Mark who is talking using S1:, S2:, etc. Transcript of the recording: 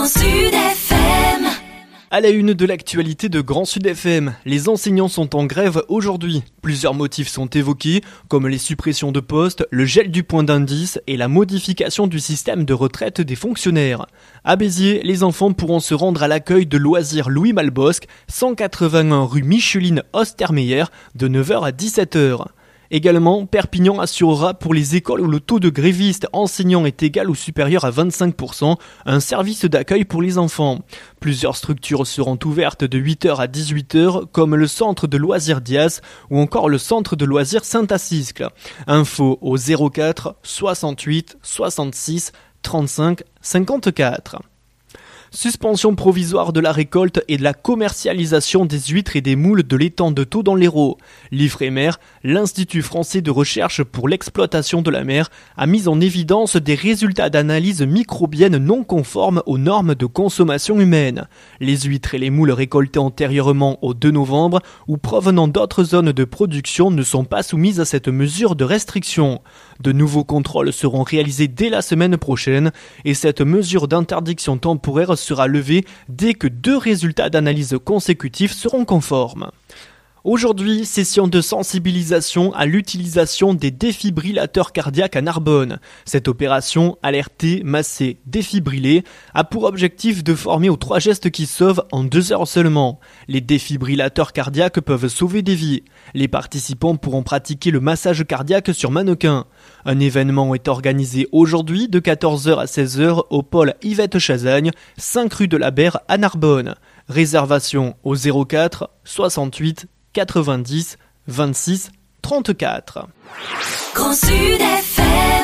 S1: Sud FM.
S2: À la une de l'actualité de Grand Sud FM, les enseignants sont en grève aujourd'hui. Plusieurs motifs sont évoqués, comme les suppressions de postes, le gel du point d'indice et la modification du système de retraite des fonctionnaires. À Béziers, les enfants pourront se rendre à l'accueil de loisirs Louis Malbosc, 181 rue Micheline Ostermeyer, de 9h à 17h. Également, Perpignan assurera pour les écoles où le taux de grévistes enseignants est égal ou supérieur à 25%, un service d'accueil pour les enfants. Plusieurs structures seront ouvertes de 8h à 18h, comme le centre de loisirs Dias ou encore le centre de loisirs Saint-Assiscle. Info au 04 68 66 35 54. Suspension provisoire de la récolte et de la commercialisation des huîtres et des moules de l'étang de Thau dans l'Hérault. L'IFREMER, l'Institut français de recherche pour l'exploitation de la mer, a mis en évidence des résultats d'analyse microbienne non conformes aux normes de consommation humaine. Les huîtres et les moules récoltés antérieurement au 2 novembre ou provenant d'autres zones de production ne sont pas soumises à cette mesure de restriction. De nouveaux contrôles seront réalisés dès la semaine prochaine et cette mesure d'interdiction temporaire sera levée dès que 2 résultats d'analyse consécutifs seront conformes. Aujourd'hui, session de sensibilisation à l'utilisation des défibrillateurs cardiaques à Narbonne. Cette opération, alerter, masser, défibriller, a pour objectif de former aux 3 gestes qui sauvent en 2 heures seulement. Les défibrillateurs cardiaques peuvent sauver des vies. Les participants pourront pratiquer le massage cardiaque sur mannequin. Un événement est organisé aujourd'hui de 14h à 16h au pôle Yvette Chazagne, 5 rue de la Berre à Narbonne. Réservation au 04 68 90 26 34.
S1: Grand Sud FM.